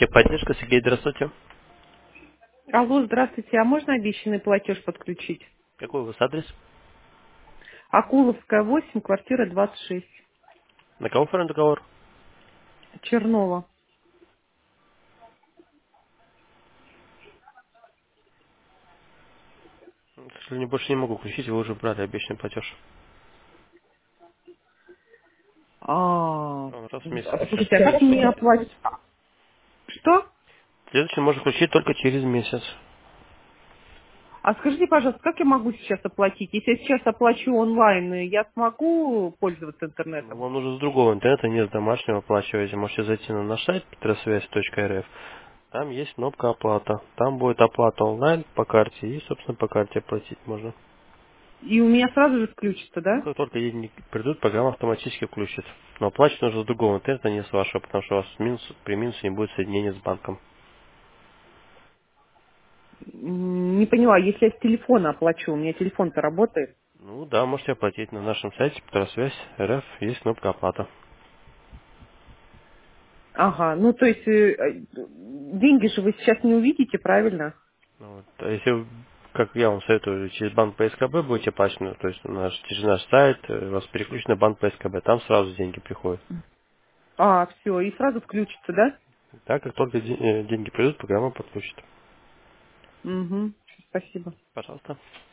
Техподдержка, Сергей, здравствуйте. Алло, здравствуйте. А можно обещанный платеж подключить? Какой у вас адрес? Акуловская, 8, квартира 26. На кого оформлен договор? Чернова. К сожалению, больше не могу включить, вы уже брали обещанный платеж. А, Он раз в месяц слушайте, включается. а как мне оплатить? Что? Следующий можно включить только через месяц. А скажите, пожалуйста, как я могу сейчас оплатить? Если я сейчас оплачу онлайн, я смогу пользоваться Ну, интернетом? вам нужно с другого интернета, не с домашнего оплачиваете. Можете зайти на наш сайт petrosвязь.рф. Там есть кнопка оплата. Там будет оплата онлайн по карте и, собственно, по карте оплатить можно. И у меня сразу же включится, Ну, да? как только деньги придут, программа автоматически включит. Но оплачивать нужно с другого интернета, не с вашего, потому что у вас при минусе не будет соединения с банком. Не поняла, если я с телефона оплачу, у меня телефон-то работает. Ну да, можете оплатить на нашем сайте Петросвязь РФ, есть кнопка оплата. Ага, ну то есть деньги же вы сейчас не увидите, правильно? Ну вот. А если, как я вам советую, через банк ПСКБ будете оплачивать, ну, то есть через наш сайт, у вас переключен на банк ПСКБ, там сразу деньги приходят. А, все, и сразу включится, да? Так как только деньги придут, программа подключит. Угу, спасибо. Пожалуйста.